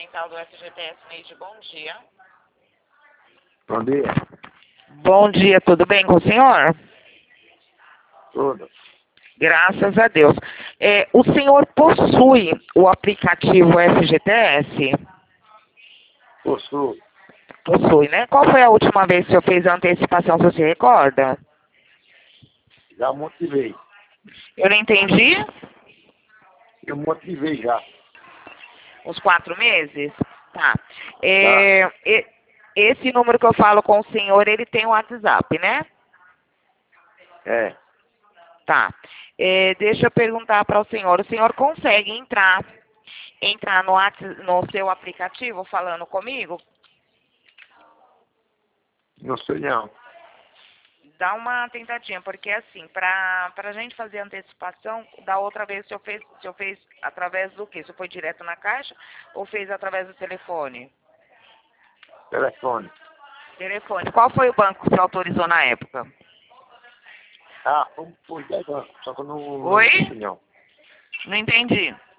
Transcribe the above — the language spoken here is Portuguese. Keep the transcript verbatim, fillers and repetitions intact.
Experimental do F G T S Made, bom dia. Bom dia. Bom dia, tudo bem com o senhor? Tudo. Graças a Deus. É, o senhor possui o aplicativo F G T S? Possuo. Possui, né? Qual foi a última vez que o senhor fez a antecipação, se você se recorda? Já motivei. Eu não entendi. Eu motivei já. Uns quatro meses? Tá. É, e- esse número que eu falo com o senhor, ele tem o WhatsApp, né? É. Tá. É, deixa eu perguntar para o senhor. O senhor consegue entrar, entrar no, Whats- no seu aplicativo falando comigo? Não sei não. Dá uma tentadinha, porque assim, para a gente fazer a antecipação, da outra vez o senhor fez, o senhor fez através do quê? O senhor foi direto na caixa ou fez através do telefone? Telefone. Telefone. Qual foi o banco que você autorizou na época? Ah, foi foi dez anos. Só que eu não, não Oi? entendi não. Não entendi.